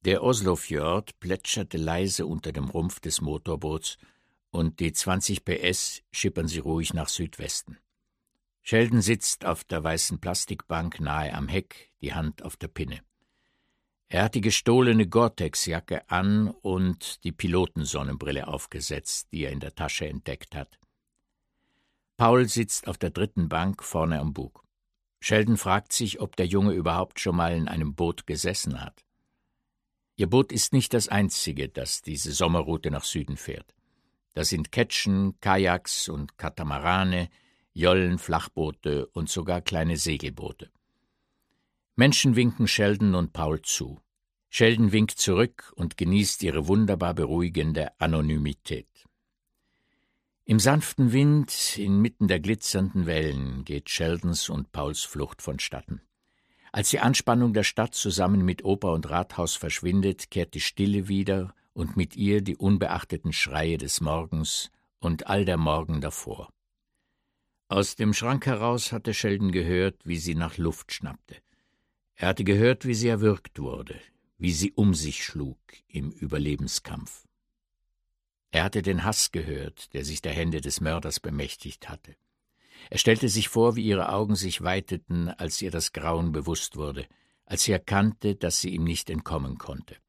Der Oslofjord plätscherte leise unter dem Rumpf des Motorboots, und die 20 PS schippern sie ruhig nach Südwesten. Sheldon sitzt auf der weißen Plastikbank nahe am Heck, die Hand auf der Pinne. Er hat die gestohlene Gore-Tex-Jacke an und die Pilotensonnenbrille aufgesetzt, die er in der Tasche entdeckt hat. Paul sitzt auf der dritten Bank vorne am Bug. Sheldon fragt sich, ob der Junge überhaupt schon mal in einem Boot gesessen hat. Ihr Boot ist nicht das einzige, das diese Sommerroute nach Süden fährt. Da sind Ketschen, Kajaks und Katamarane, Jollen, Flachboote und sogar kleine Segelboote. Menschen winken Sheldon und Paul zu. Sheldon winkt zurück und genießt ihre wunderbar beruhigende Anonymität. Im sanften Wind, inmitten der glitzernden Wellen, geht Sheldons und Pauls Flucht vonstatten. Als die Anspannung der Stadt zusammen mit Oper und Rathaus verschwindet, kehrt die Stille wieder und mit ihr die unbeachteten Schreie des Morgens und all der Morgen davor. Aus dem Schrank heraus hatte Sheldon gehört, wie sie nach Luft schnappte. Er hatte gehört, wie sie erwürgt wurde, wie sie um sich schlug im Überlebenskampf. Er hatte den Hass gehört, der sich der Hände des Mörders bemächtigt hatte. Er stellte sich vor, wie ihre Augen sich weiteten, als ihr das Grauen bewusst wurde, als sie erkannte, dass sie ihm nicht entkommen konnte.